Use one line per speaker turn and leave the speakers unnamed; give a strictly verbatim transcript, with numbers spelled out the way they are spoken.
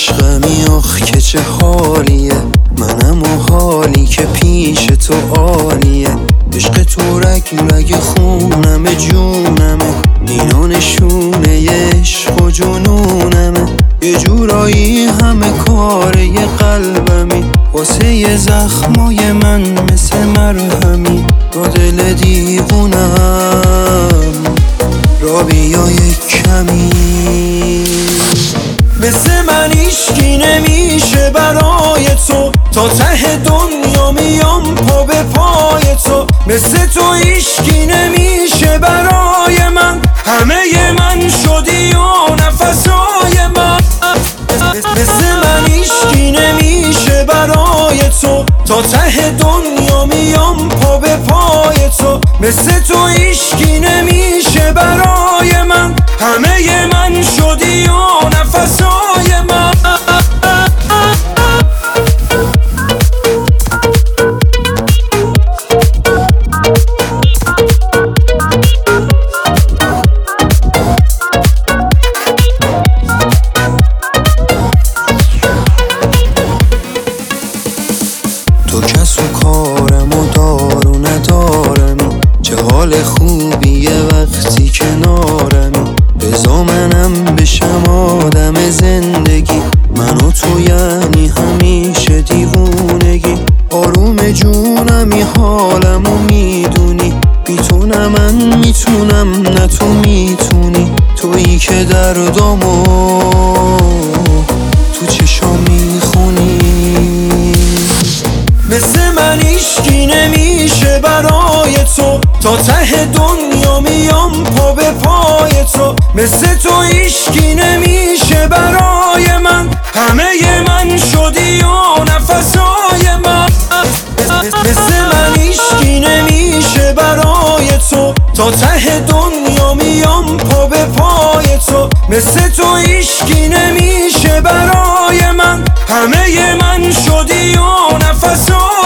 عشقمی آخ که چه حالیه، منم و حالی که پیش تو عالیه. عشق تو رگ رگ خونم جونمه، اینا نشونه عشق و جنونمه. یه جورایی همه کاره ی قلبمی، واسه ی زخمای من مثل مرهمی. با دل دیوونم را بیا یک کمی. مثل من هیچکی نمیشه برای تو، تا ته دنیا میام پا به پای تو. مثل تو هیچکی نمیشه برای من، همه من شدی و نفسای من. مثل من هیچکی نمیشه برای تو، تا ته دنیا میام پا به پای تو. مثل تو هیچکی نمیشه برای من، همه من شدی و نفسای من. تو کس و کارم و دار و ندارمی، چه حال خوبیه وقتی کنارمی. بزا منم بشم آدم زندگی، من و تو یعنی همیشه دیوونگی. آروم جونمی حالمو میدونی، بی تو نه من میتونم نه تو میتونی. تویی که دردامو تو چشام میخونی. مثل من هیچکی نمیشه برای تو، تا ته دنیا میام پا به پای تو. مثل تو هیچکی نمیشه برای من، همه من شدی و نفسای من. مثل من هیچکی نمیشه برای تو، تا ته دنیا میام پا به پای تو. مثل تو هیچکی نمیشه برای من، همه من شدی و نفسای